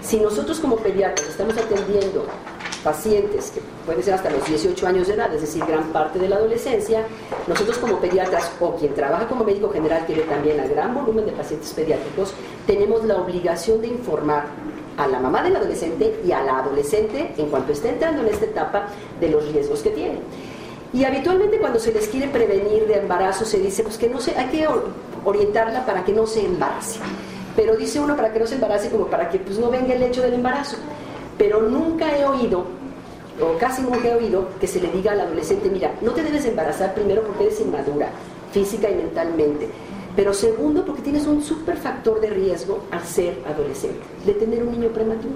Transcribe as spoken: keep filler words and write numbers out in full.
Si nosotros como pediatras estamos atendiendo pacientes que pueden ser hasta los dieciocho años de edad, es decir, gran parte de la adolescencia, nosotros como pediatras o quien trabaja como médico general que ve también al gran volumen de pacientes pediátricos, tenemos la obligación de informar a la mamá del adolescente y a la adolescente en cuanto esté entrando en esta etapa de los riesgos que tiene. Y habitualmente cuando se les quiere prevenir de embarazo se dice pues que no se, hay que orientarla para que no se embarace. Pero dice uno para que no se embarace como para que pues no venga el hecho del embarazo. Pero nunca he oído, o casi nunca he oído, que se le diga al adolescente, mira, no te debes embarazar primero porque eres inmadura, física y mentalmente. Pero segundo porque tienes un súper factor de riesgo al ser adolescente, de tener un niño prematuro.